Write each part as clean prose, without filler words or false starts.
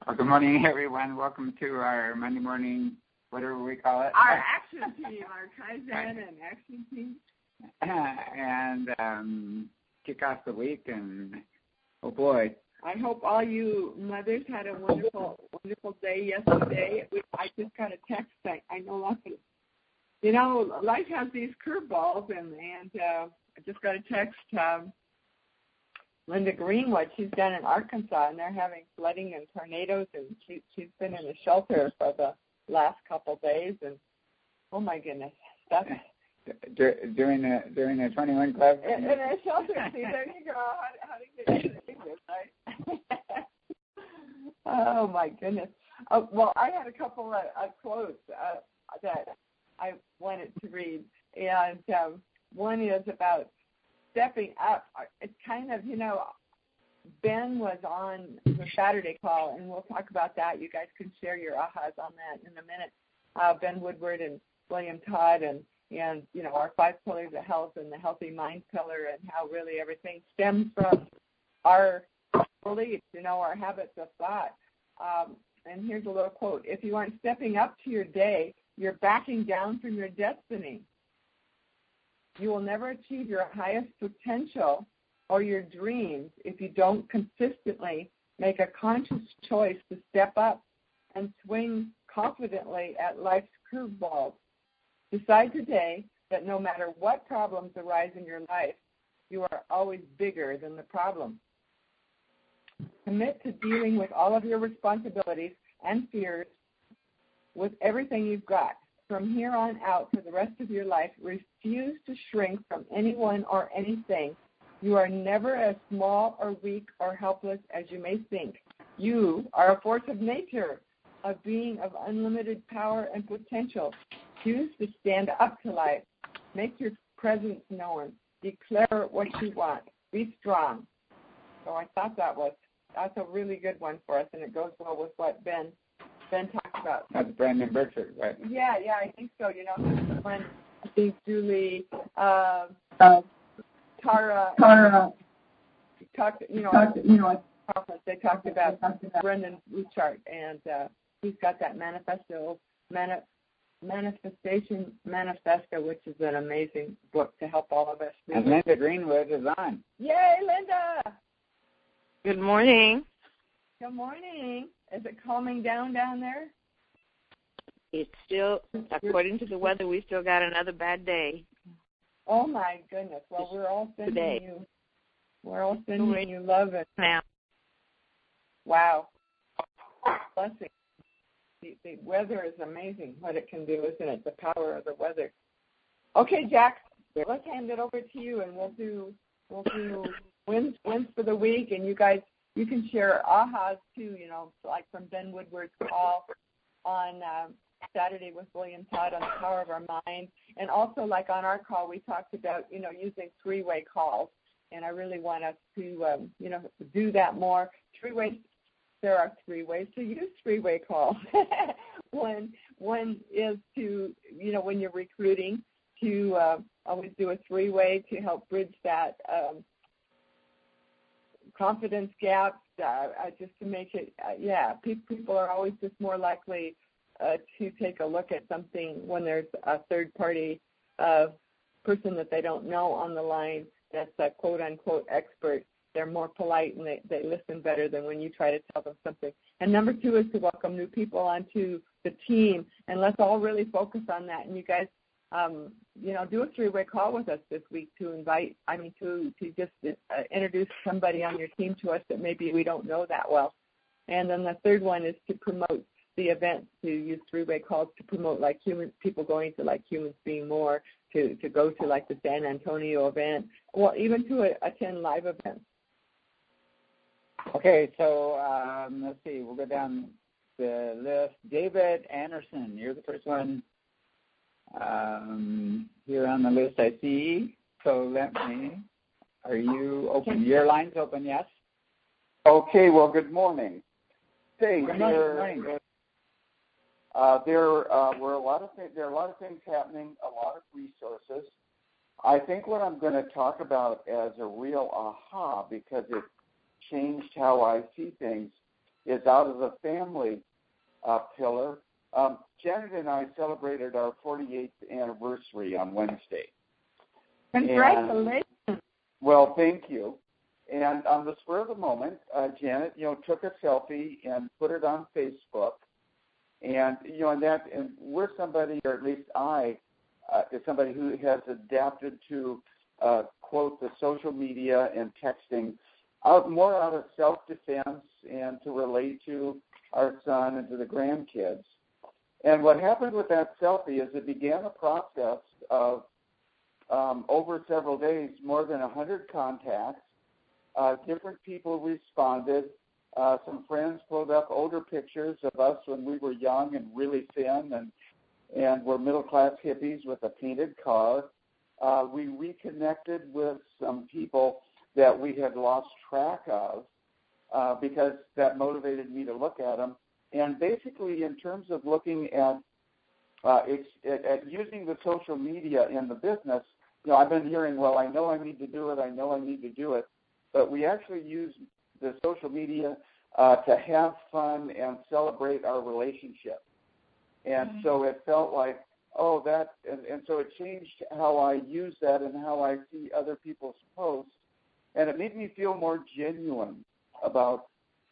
Well, good morning, everyone. Welcome to our Monday morning, whatever we call it. Our action team, our Kaizen and action team. And kick off the week, and oh boy. I hope all you mothers had a wonderful day yesterday. I just got a text. I know lots of, life has these curveballs, and I just got a text. Linda Greenwood, she's down in Arkansas, and they're having flooding and tornadoes, and she's been in a shelter for the last couple days, and oh my goodness, that's during the 21 Club. In a shelter. See, there you go. How do you get into English, right? Oh my goodness. Well, I had a couple of quotes that I wanted to read, and one is about stepping up. It's kind of, Ben was on the Saturday call, and we'll talk about that. You guys can share your ahas on that in a minute. Ben Woodward and William Todd and our 5 pillars of health and the healthy mind pillar, and how really everything stems from our beliefs, our habits of thought. And here's a little quote. If you aren't stepping up to your day, you're backing down from your destiny. You will never achieve your highest potential or your dreams if you don't consistently make a conscious choice to step up and swing confidently at life's curveballs. Decide today that no matter what problems arise in your life, you are always bigger than the problem. Commit to dealing with all of your responsibilities and fears with everything you've got. From here on out for the rest of your life, refuse to shrink from anyone or anything. You are never as small or weak or helpless as you may think. You are a force of nature, a being of unlimited power and potential. Choose to stand up to life. Make your presence known. Declare what you want. Be strong. So I thought that's a really good one for us, and it goes well with what Ben talked about. That's Brandon Burchard, right? Yeah, I think so. When I think Julie, Tara talked, conference, they talked about Brendan Burchard, and he's got that Manifestation Manifesto, which is an amazing book to help all of us. And Linda Greenwood is on. Yay, Linda! Good morning. Good morning. Is it calming down there? It's still, according to the weather, we still got another bad day. Oh my goodness! Well, we're all sending you love and now. Wow, blessing. The weather is amazing. What it can do, isn't it? The power of the weather. Okay, Jack. Let's hand it over to you, and we'll do wins for the week, and you guys. You can share ahas too, like from Ben Woodward's call on Saturday with William Todd on the power of our mind. And also, like on our call, we talked about, using 3-way calls. And I really want us to, do that more. There are 3 ways to use 3-way calls. One is to, when you're recruiting, to always do a 3-way to help bridge that confidence gaps, just to make it, people are always just more likely to take a look at something when there's a third-party person that they don't know on the line that's a quote-unquote expert. They're more polite and they listen better than when you try to tell them something. And number 2 is to welcome new people onto the team, and let's all really focus on that. And you guys, do a 3-way call with us this week to just introduce somebody on your team to us that maybe we don't know that well. And then the third one is to promote the event, to use 3-way calls to promote people going to Humans Being More, to go to the San Antonio event, well, even to attend live events. Okay, so let's see. We'll go down the list. David Anderson, you're the first one here on the list I see. So are you open? Your line's open, yes? Okay, well, good morning. Hey, good morning. There are a lot of things happening, a lot of resources. I think what I'm going to talk about as a real aha, because it changed how I see things, is out of the family pillar. Janet and I celebrated our 48th anniversary on Wednesday. Congratulations. Well, thank you. And on the spur of the moment, Janet, took a selfie and put it on Facebook. And, and we're somebody, or at least I, is somebody who has adapted to, quote, the social media and texting more out of self-defense and to relate to our son and to the grandkids. And what happened with that selfie is it began a process of, over several days, more than 100 contacts. Different people responded. Some friends pulled up older pictures of us when we were young and really thin and were middle-class hippies with a painted car. We reconnected with some people that we had lost track of because that motivated me to look at them. And basically, in terms of looking at using the social media in the business, I've been hearing, well, I know I need to do it, but we actually use the social media to have fun and celebrate our relationship. And so it felt like, and so it changed how I use that and how I see other people's posts, and it made me feel more genuine about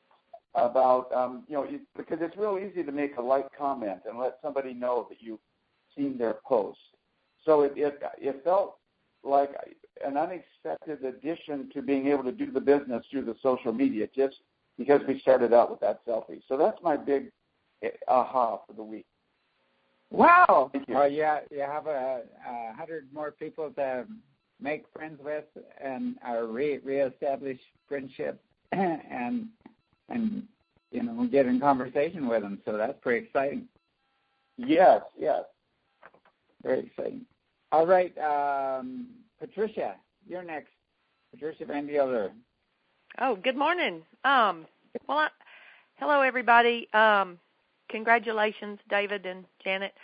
because it's real easy to make a like comment and let somebody know that you've seen their post. So it felt like an unexpected addition to being able to do the business through the social media, just because we started out with that selfie. So that's my big aha for the week. Wow. Well, you have 100 more people to make friends with and reestablish friendship and get in conversation with them. So that's pretty exciting. Yes. Very exciting. All right, Patricia, you're next. Patricia Van Deeler. Oh, good morning. Hello, everybody. Congratulations, David and Janet.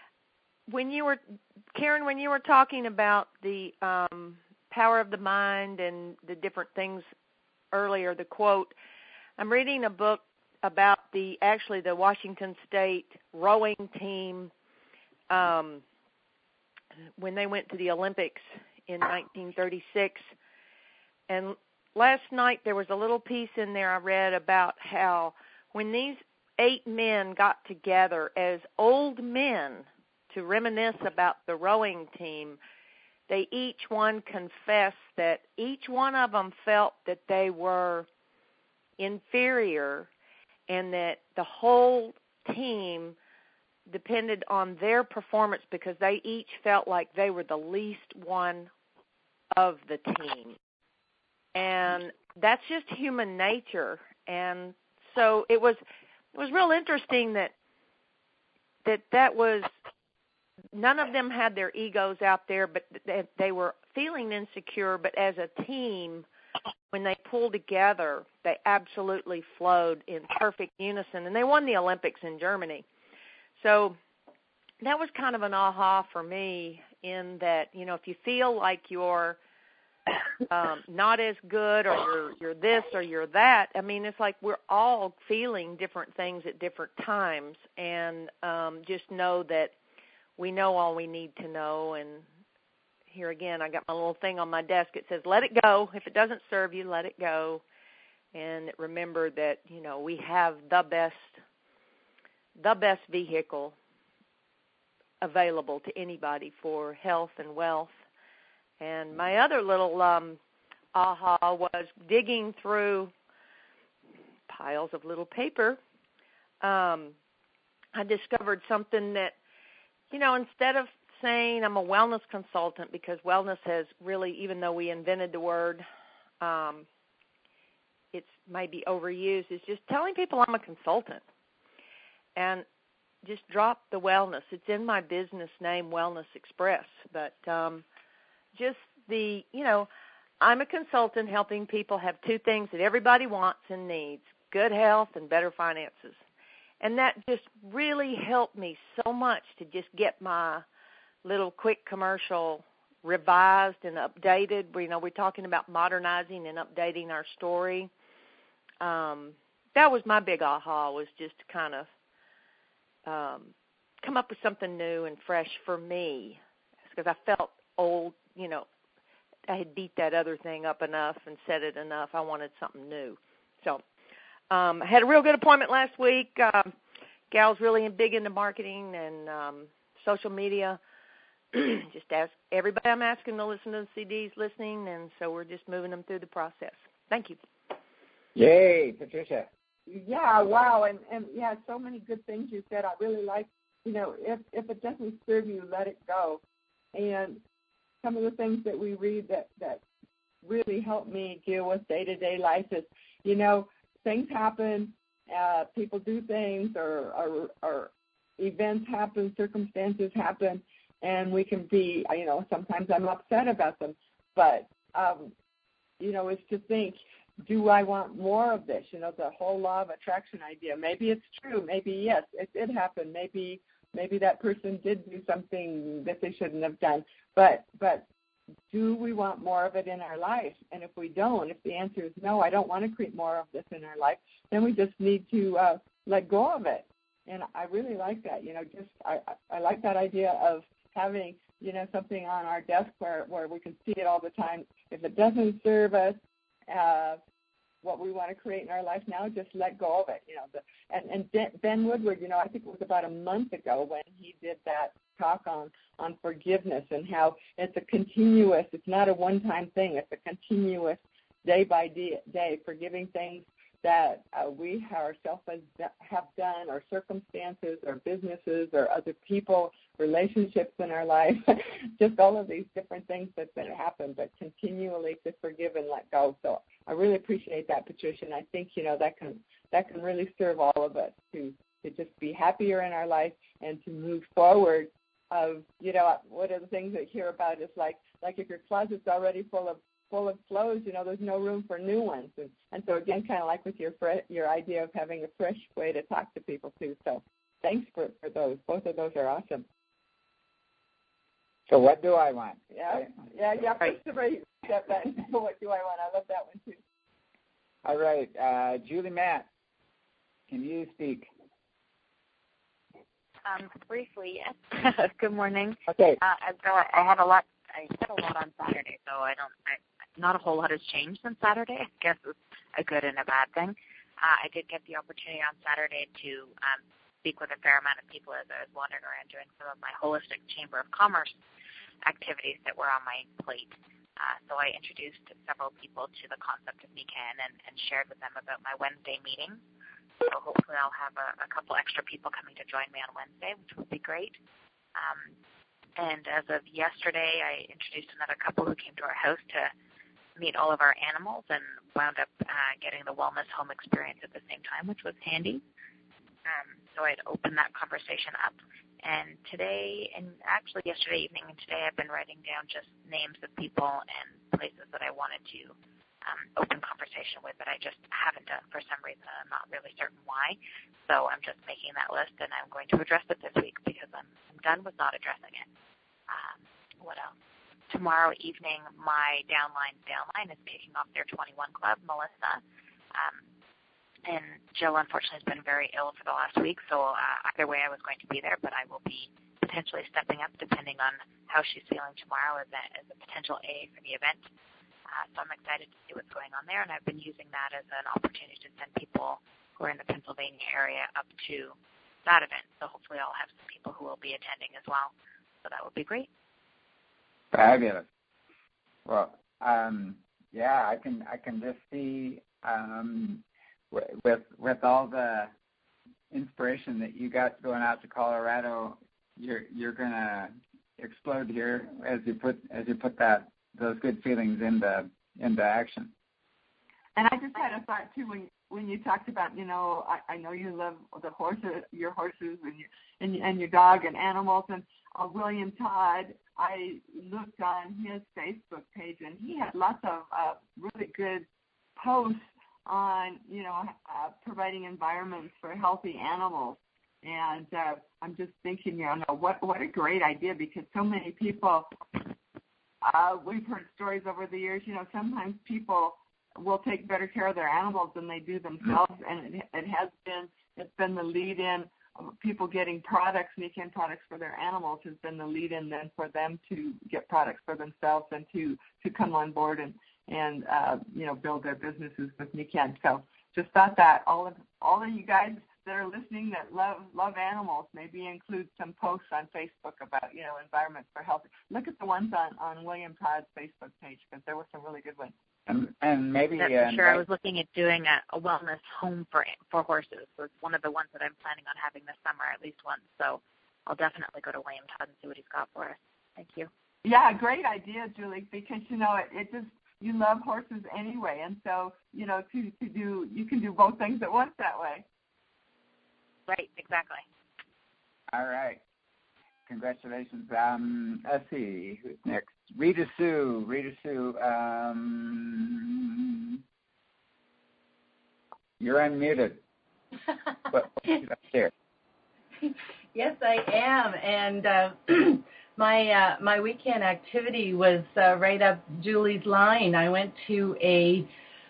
Karen, when you were talking about the power of the mind and the different things earlier, the quote, I'm reading a book about the Washington State rowing team when they went to the Olympics in 1936. And last night there was a little piece in there I read about how when these 8 men got together as old men to reminisce about the rowing team, they each one confessed that each one of them felt that they were inferior and that the whole team depended on their performance because they each felt like they were the least one of the team. And that's just human nature. And so it was real interesting that was, none of them had their egos out there, but they were feeling insecure. But as a team, when they pulled together, they absolutely flowed in perfect unison. And they won the Olympics in Germany. So that was kind of an aha for me in that, if you feel like you're not as good or you're this or you're that, I mean, it's like we're all feeling different things at different times. And just know that we know all we need to know. And here again, I got my little thing on my desk. It says, let it go. If it doesn't serve you, let it go. And remember that, we have the best vehicle available to anybody for health and wealth. And my other little aha was digging through piles of little paper. I discovered something that, instead of saying I'm a wellness consultant, because wellness has really, even though we invented the word, it's maybe overused, is just telling people I'm a consultant. And just drop the wellness. It's in my business name, Wellness Express. But just I'm a consultant helping people have 2 things that everybody wants and needs, good health and better finances. And that just really helped me so much to just get my little quick commercial revised and updated. We're talking about modernizing and updating our story. that was my big aha, was just to kind of come up with something new and fresh for me, because I felt old, I had beat that other thing up enough and said it enough. I wanted something new. So I had a real good appointment last week. Gal's really big into marketing and social media. Just ask everybody I'm asking to listen to the CDs listening, and so we're just moving them through the process. Thank you. Yay, Patricia. Yeah, wow, and yeah, so many good things you said. I really like, if it doesn't serve you, let it go. And some of the things that we read that really help me deal with day-to-day life is, things happen, people do things, or events happen, circumstances happen, and we can be, sometimes I'm upset about them, but, it's to think, do I want more of this? The whole law of attraction idea. Maybe it's true. Maybe, yes, it did happen. Maybe that person did do something that they shouldn't have done. But do we want more of it in our life? And if we don't, if the answer is no, I don't want to create more of this in our life, then we just need to let go of it. And I really like that. I like that idea of having, something on our desk where we can see it all the time. If it doesn't serve us, what we want to create in our life now, just let go of it. And Ben Woodward, I think it was about a month ago when he did that talk on forgiveness and how it's a continuous, it's not a one-time thing, it's a continuous day by day, forgiving things that we ourselves have done, or circumstances, or businesses, or other people, relationships in our life, just all of these different things that happen, but continually to forgive and let go. So I really appreciate that, Patricia, and I think, that can really serve all of us to just be happier in our life and to move forward of, what are the things that you hear about is like if your closet's already full of clothes, there's no room for new ones. And so, again, kind of like with your idea of having a fresh way to talk to people, too. So thanks for those. Both of those are awesome. So what do I want? Yeah. First of all, you step back. What do I want? I love that one, too. All right. Julie Matt, can you speak? Briefly, yes. Good morning. Okay. I had a lot on Saturday, so not a whole lot has changed since Saturday. I guess it's a good and a bad thing. I did get the opportunity on Saturday to speak with a fair amount of people as I was wandering around doing some of my holistic Chamber of Commerce activities that were on my plate. So I introduced several people to the concept of MeCan and shared with them about my Wednesday meeting. So hopefully I'll have a couple extra people coming to join me on Wednesday, which would be great. And as of yesterday, I introduced another couple who came to our house to meet all of our animals and wound up getting the wellness home experience at the same time, which was handy. So I'd opened that conversation up. And today, and actually yesterday evening and today, I've been writing down just names of people and places that I wanted to open conversation with, but I just haven't done for some reason. I'm not really certain why. So I'm just making that list, and I'm going to address it this week because I'm done with not addressing it. What else? Tomorrow evening, my downline is kicking off their 21 club, Melissa. And Jill, unfortunately, has been very ill for the last week, so either way I was going to be there, but I will be potentially stepping up depending on how she's feeling tomorrow as a potential A for the event. So I'm excited to see what's going on there, and I've been using that as an opportunity to send people who are in the Pennsylvania area up to that event. So hopefully I'll have some people who will be attending as well. So that would be great. Fabulous. Well, yeah, I can just see with all the inspiration that you got going out to Colorado, you're gonna explode here as you put those good feelings into action. And I just had a thought too when you talked about, I know you love your horses and your dog and animals, and William Todd, I looked on his Facebook page and he had lots of really good posts on, providing environments for healthy animals. And I'm just thinking, what a great idea, because so many people, we've heard stories over the years, sometimes people will take better care of their animals than they do themselves, and it's been the lead-in. People getting products, Nikan products for their animals has been the lead-in then for them to get products for themselves and to come on board and build their businesses with Nikan. So just thought that all of you guys that are listening that love animals, maybe include some posts on Facebook about environment for health. Look at the ones on William Todd's Facebook page, because there were some really good ones. And maybe that's for sure. I was looking at doing a wellness home for horses. So it's one of the ones that I'm planning on having this summer at least once. So I'll definitely go to William Todd and see what he's got for us. Thank you. Yeah, great idea, Julie. Because it just, you love horses anyway, and so you can do both things at once that way. Right. Exactly. All right. Congratulations. Let's see who's next. Rita Sue. You're unmuted. What up there? Yes, I am, and my weekend activity was right up Julie's line. I went to a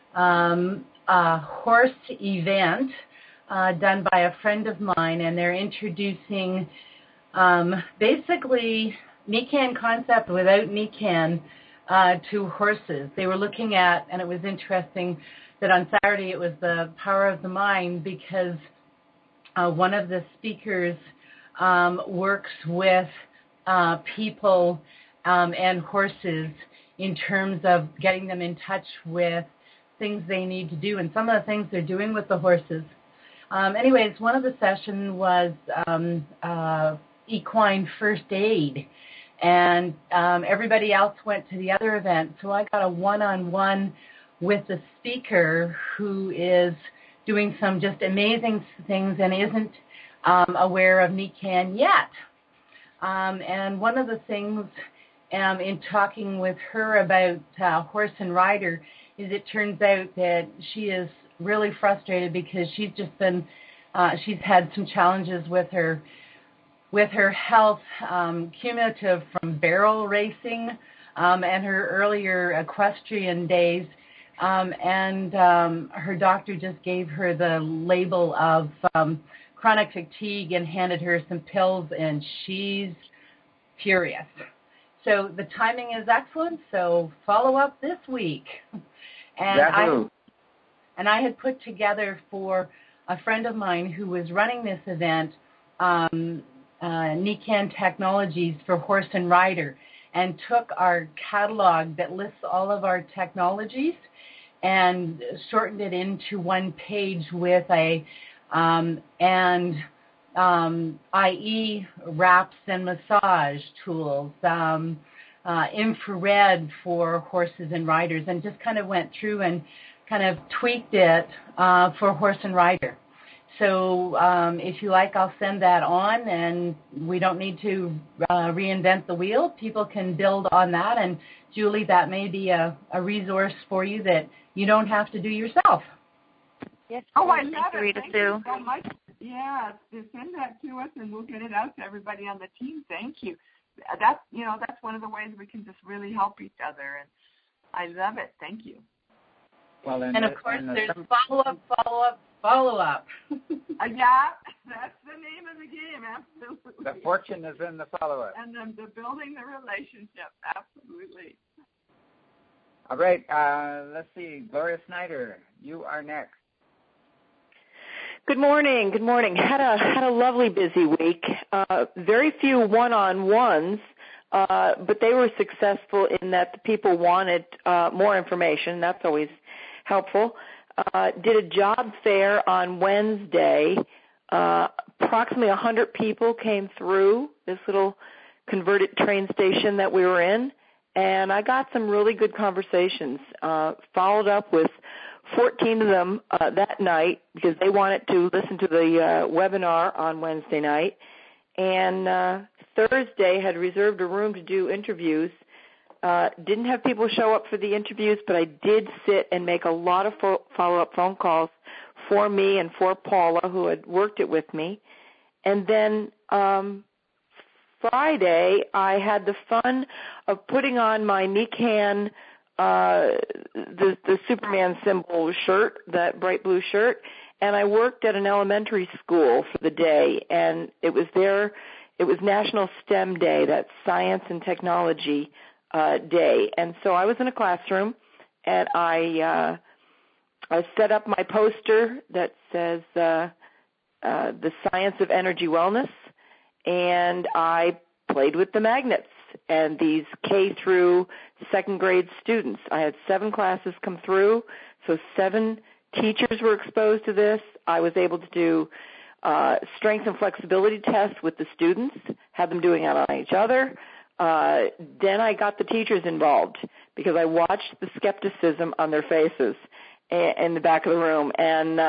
horse event done by a friend of mine, and they're introducing basically Nikan concept without Nikan to horses. They were looking at, and it was interesting that on Saturday it was the power of the mind, because one of the speakers works with people and horses in terms of getting them in touch with things they need to do, and some of the things they're doing with the horses. Anyways, one of the sessions was equine first aid, and everybody else went to the other event. So I got a one-on-one with the speaker who is doing some just amazing things and isn't aware of Nikan yet. And one of the things in talking with her about horse and rider is it turns out that she is really frustrated because she's just been, she's had some challenges with her health, cumulative from barrel racing and her earlier equestrian days. And her doctor just gave her the label of chronic fatigue and handed her some pills, and she's furious. So the timing is excellent, so follow up this week. And I had put together for a friend of mine who was running this event, Nikan Technologies for Horse and Rider, and took our catalog that lists all of our technologies and shortened it into one page with a IE wraps and massage tools, infrared for horses and riders, and just kind of went through and kind of tweaked it for horse and rider. So if you like, I'll send that on, and we don't need to reinvent the wheel. People can build on that, and Julie, that may be a resource for you that you don't have to do yourself. Yes. Oh, I love it. Rita Thank Sue. you so much. Yeah, send that to us, and we'll get it out to everybody on the team. Thank you. That's one of the ways we can just really help each other, and I love it. Thank you. Well, and of course, there's follow-up. Yeah, that's the name of the game, absolutely. The fortune is in the follow-up. And the building the relationship, absolutely. All right, let's see. Gloria Snyder, you are next. Good morning. Had a lovely busy week. Very few one-on-ones, but they were successful in that the people wanted more information. That's always helpful. Did a job fair on Wednesday. Approximately 100 people came through this little converted train station that we were in, and I got some really good conversations. Followed up with 14 of them that night because they wanted to listen to the webinar on Wednesday night. And Thursday had reserved a room to do interviews. Didn't have people show up for the interviews, but I did sit and make a lot of follow-up phone calls for me and for Paula, who had worked it with me. And then Friday, I had the fun of putting on my Nikan the Superman symbol shirt, that bright blue shirt, and I worked at an elementary school for the day, and it was National STEM Day, that's Science and Technology Day, and so I was in a classroom, and I set up my poster that says the Science of Energy Wellness, and I played with the magnets and these K through second grade students. I had 7 classes come through, so 7 teachers were exposed to this. I was able to do strength and flexibility tests with the students, had them doing it on each other. Then I got the teachers involved because I watched the skepticism on their faces in the back of the room, and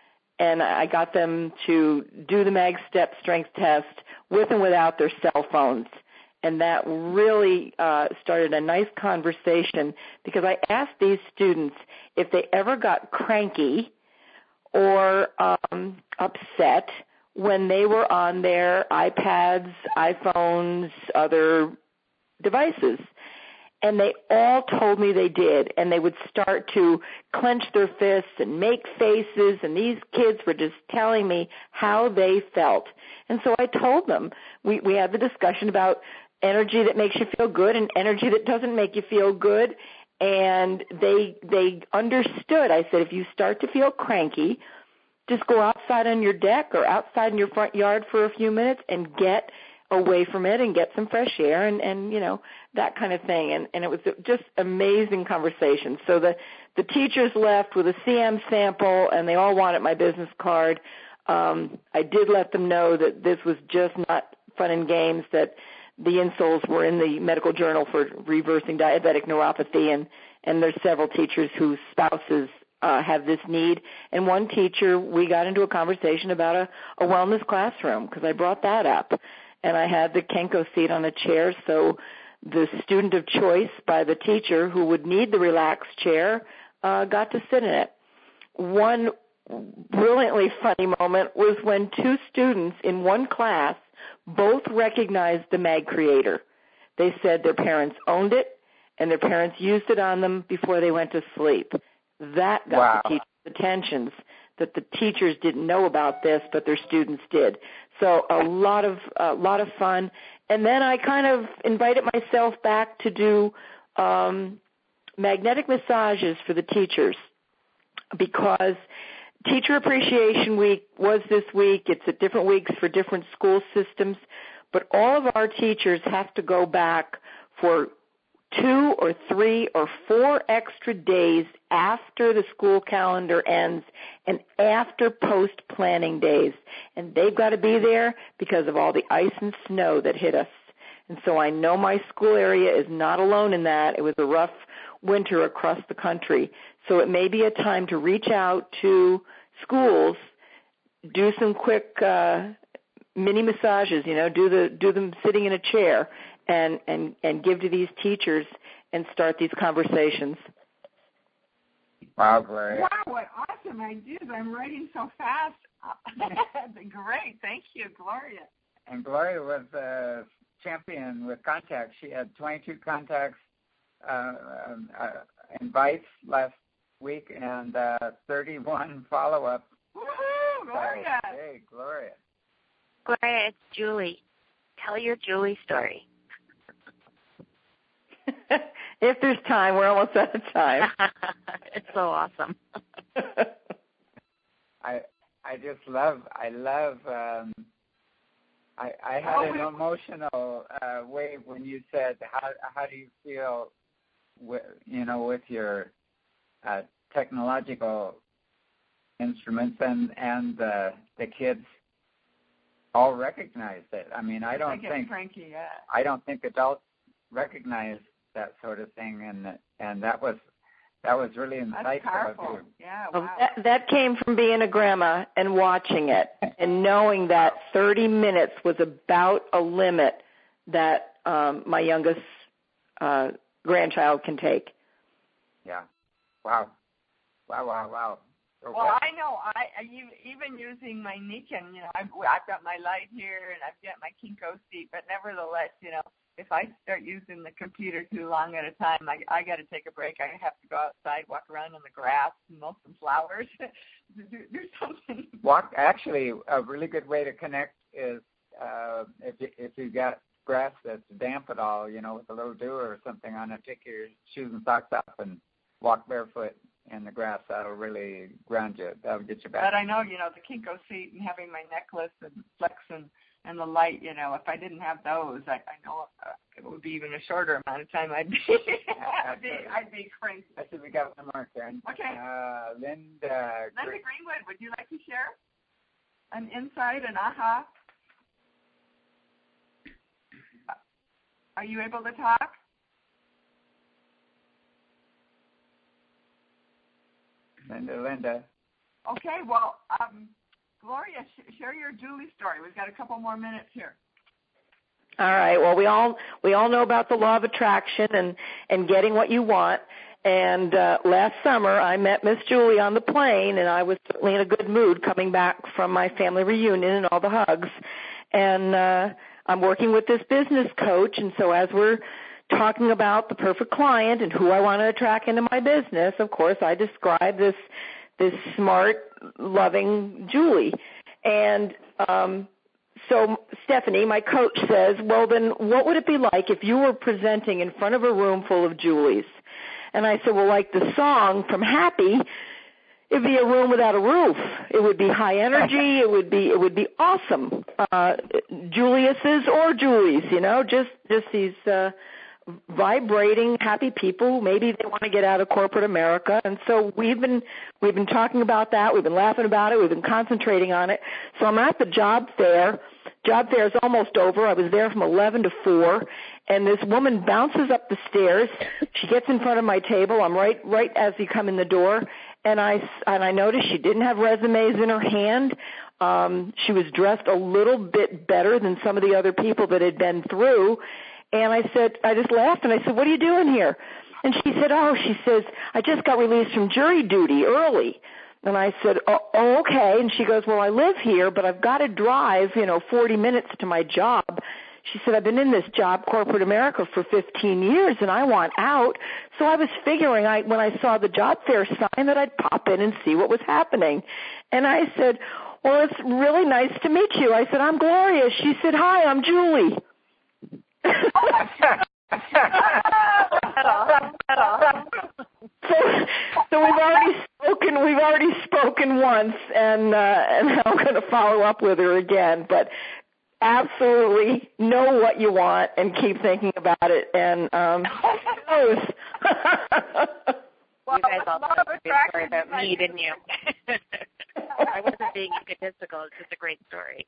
I got them to do the MagStep strength test with and without their cell phones. And that really started a nice conversation because I asked these students if they ever got cranky or upset when they were on their iPads, iPhones, other devices. And they all told me they did, and they would start to clench their fists and make faces, and these kids were just telling me how they felt. And so I told them, we had the discussion about energy that makes you feel good and energy that doesn't make you feel good, and they understood. I said, if you start to feel cranky, just go outside on your deck or outside in your front yard for a few minutes and get away from it and get some fresh air and you know, that kind of thing. And it was just amazing conversation. So the teachers left with a CM sample, and they all wanted my business card. I did let them know that this was just not fun and games, that the insoles were in the medical journal for reversing diabetic neuropathy, and there's several teachers whose spouses have this need. And one teacher, we got into a conversation about a wellness classroom because I brought that up. And I had the Kenko seat on a chair, so the student of choice by the teacher who would need the relaxed chair got to sit in it. One brilliantly funny moment was when 2 students in one class both recognized the Mag Creator. They said their parents owned it, and their parents used it on them before they went to sleep. That got the teachers' attentions, that the teachers didn't know about this, but their students did. So a lot of fun. And then I kind of invited myself back to do magnetic massages for the teachers because Teacher Appreciation Week was this week. It's at different weeks for different school systems, but all of our teachers have to go back for 2 or 3 or 4 extra days after the school calendar ends and after post-planning days. And they've got to be there because of all the ice and snow that hit us. And so I know my school area is not alone in that. It was a rough winter across the country. So it may be a time to reach out to schools, do some quick mini massages, you know, do them sitting in a chair, and give to these teachers and start these conversations. Wow, Gloria. Wow, what awesome ideas. I'm writing so fast. Great. Thank you, Gloria. And Gloria was a champion with contacts. She had 22 contacts invites last week and 31 follow-ups. Woohoo, Gloria. Hey, Gloria. Gloria, it's Julie. Tell your Julie story. If there's time, we're almost out of time. It's so awesome. I had an emotional wave when you said how do you feel with your technological instruments and the kids all recognized it. I mean, I don't think adults recognize that sort of thing, and that was really insightful. That's powerful. Yeah, wow. That came from being a grandma and watching it and knowing that 30 minutes was about a limit that my youngest grandchild can take. Yeah. Wow. Okay. Well, I know. Even using my Nikon, I've got my light here and I've got my Kenko seat, but nevertheless, if I start using the computer too long at a time, I got to take a break. I have to go outside, walk around in the grass, mow some flowers, do something. Actually, a really good way to connect is if you got grass that's damp at all, with a little dew or something on it, take your shoes and socks off and walk barefoot in the grass. That'll really ground you. That'll get you back. But I know, the Kinko seat and having my necklace and flex and the light, if I didn't have those, I know it would be even a shorter amount of time. I'd be crazy. I see we got one more, Karen. Okay. Linda Greenwood, would you like to share an insight, an aha? Are you able to talk? Linda. Okay, well, Gloria, share your Julie story. We've got a couple more minutes here. All right. Well, we all know about the law of attraction and getting what you want. And last summer, I met Miss Julie on the plane, and I was certainly in a good mood coming back from my family reunion and all the hugs. And I'm working with this business coach, and so as we're talking about the perfect client and who I want to attract into my business, of course, I describe this smart, loving Julie. And so Stephanie, my coach, says, well, then what would it be like if you were presenting in front of a room full of Julies? And I said, well, like the song from Happy, it'd be a room without a roof. It would be high energy. It would be awesome. Juliuses or Julies, just these vibrating, happy people. Maybe they want to get out of corporate America. And so we've been talking about that. We've been laughing about it. We've been concentrating on it. So I'm at the job fair. Job fair is almost over. I was there from 11 to 4, and this woman bounces up the stairs. She gets in front of my table. I'm right as you come in the door, and I noticed she didn't have resumes in her hand. She was dressed a little bit better than some of the other people that had been through. And I just laughed, and I said, what are you doing here? And she said, I just got released from jury duty early. And I said, oh, okay. And she goes, well, I live here, but I've got to drive, 40 minutes to my job. She said, I've been in this job, corporate America, for 15 years, and I want out. So I was figuring when I saw the job fair sign that I'd pop in and see what was happening. And I said, well, it's really nice to meet you. I said, I'm Gloria. She said, hi, I'm Julie. So we've already spoken once, and I'm going to follow up with her again. But absolutely know what you want and keep thinking about it. And who knows? You guys all told a good story about me, didn't you? I wasn't being egotistical. It's just a great story.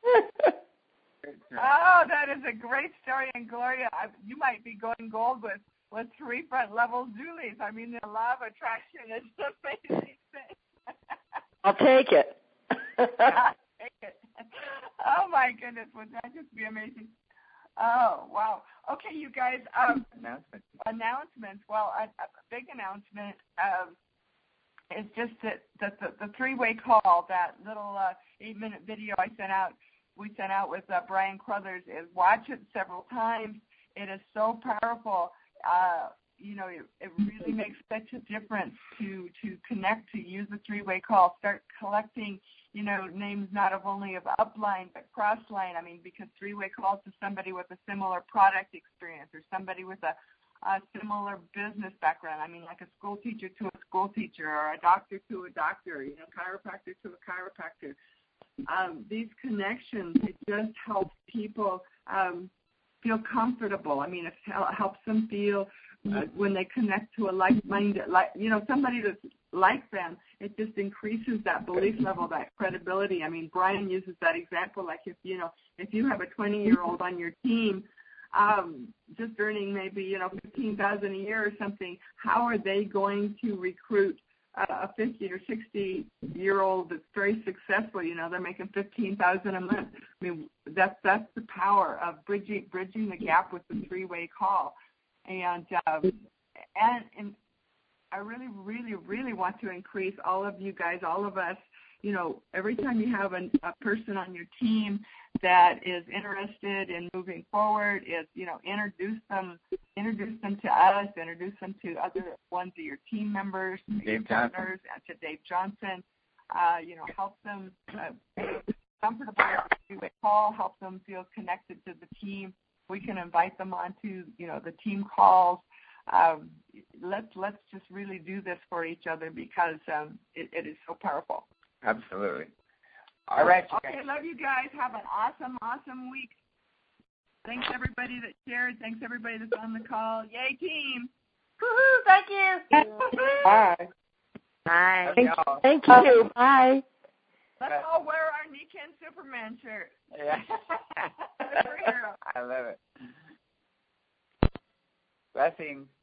Oh, that is a great story. And Gloria, you might be going gold with 3 front level Julies. I mean, the law of attraction is an amazing thing. I'll take it. Take it. Oh my goodness, would that just be amazing? Oh wow. Okay, you guys. Announcements. Well, a big announcement is just that the 3-way call, that little 8-minute video we sent out with Brian Crothers, is watch it several times. It is so powerful. It really makes such a difference to connect, to use the 3-way call. Start collecting, names not only of upline but crossline. I mean, because 3-way calls to somebody with a similar product experience or somebody with a similar business background. I mean, like a school teacher to a school teacher, or a doctor to a doctor, chiropractor to a chiropractor. These connections, it just helps people feel comfortable. I mean, it helps them feel when they connect to a like-minded, somebody that's like them, it just increases that belief level, that credibility. I mean, Brian uses that example, like if you have a 20-year-old on your team, just earning maybe, $15,000 a year or something, how are they going to recruit a 50 or 60-year-old that's very successful? They're making $15,000 a month. I mean, that's the power of bridging the gap with the 3-way call. And I really, really, really want to increase all of you guys, all of us, every time you have a person on your team that is interested in moving forward, introduce them to us, introduce them to other ones of your team members, your partners, and to Dave Johnson. Help them comfortable with the three-way call, help them feel connected to the team. We can invite them onto, the team calls. Let's just really do this for each other because it is so powerful. Absolutely. All right. Okay, love you guys. Have an awesome week. Thanks everybody that shared. Thanks everybody that's on the call. Yay, team. Woohoo! Thank you. Bye. Bye. Thank you. Bye. Let's all wear our Nikan Superman shirt. Yeah. Superhero. I love it. Blessings.